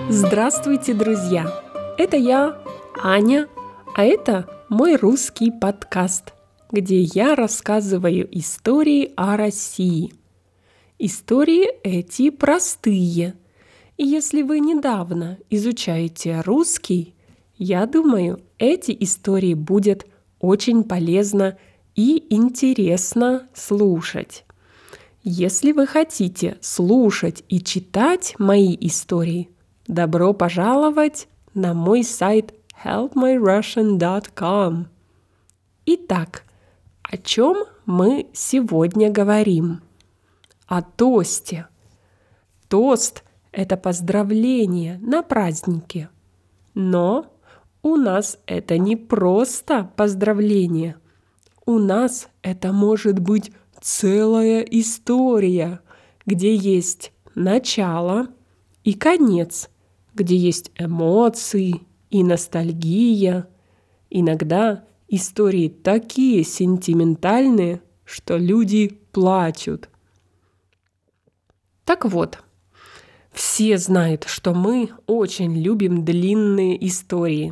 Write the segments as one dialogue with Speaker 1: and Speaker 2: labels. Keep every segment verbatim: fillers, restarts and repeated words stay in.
Speaker 1: Здравствуйте, друзья! Это я, Аня, а это мой русский подкаст, где я рассказываю истории о России. Истории эти простые, и если вы недавно изучаете русский, я думаю, эти истории будет очень полезно и интересно слушать. Если вы хотите слушать и читать мои истории, добро пожаловать на мой сайт help my russian dot com. Итак, о чем мы сегодня говорим? О тосте. Тост – это поздравление на празднике. Но у нас это не просто поздравление. У нас это может быть целая история, где есть начало и конец, где есть эмоции и ностальгия. Иногда истории такие сентиментальные, что люди плачут. Так вот, все знают, что мы очень любим длинные истории.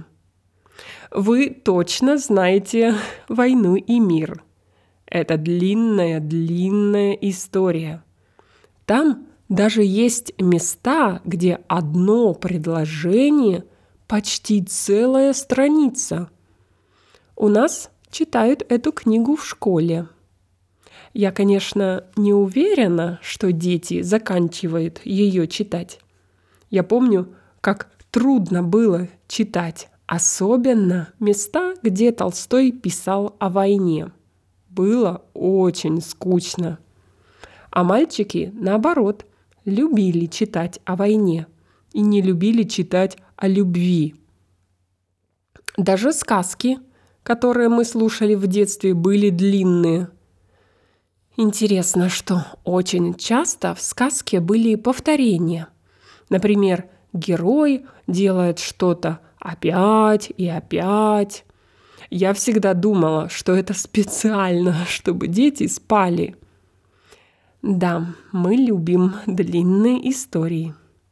Speaker 1: Вы точно знаете «Войну и мир». Это длинная-длинная история. Там даже есть места, где одно предложение почти целая страница. У нас читают эту книгу в школе. Я, конечно, не уверена, что дети заканчивают ее читать. Я помню, как трудно было читать, особенно места, где Толстой писал о войне. Было очень скучно. А мальчики, наоборот, любили читать о войне и не любили читать о любви. Даже сказки, которые мы слушали в детстве, были длинные. Интересно, что очень часто в сказке были повторения. Например, герой делает что-то опять и опять. Я всегда думала, что это специально, чтобы дети спали. Да, мы любим длинные истории.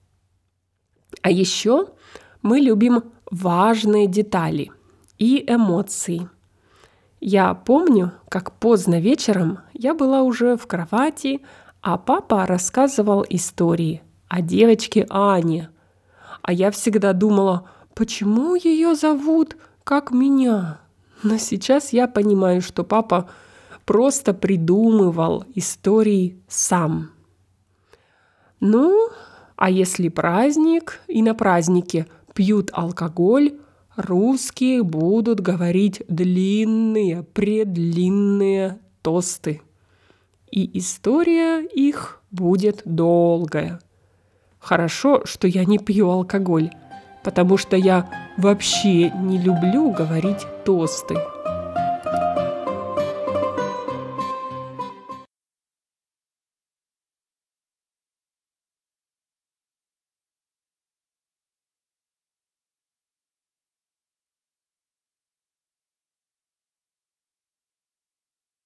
Speaker 1: А еще мы любим важные детали и эмоции. Я помню, как поздно вечером я была уже в кровати, а папа рассказывал истории о девочке Ане. А я всегда думала, почему ее зовут как меня? Но сейчас я понимаю, что папа просто придумывал истории сам. Ну, а если праздник, и на празднике пьют алкоголь, русские будут говорить длинные, предлинные тосты. И история их будет долгая. Хорошо, что я не пью алкоголь, потому что я вообще не люблю говорить тосты.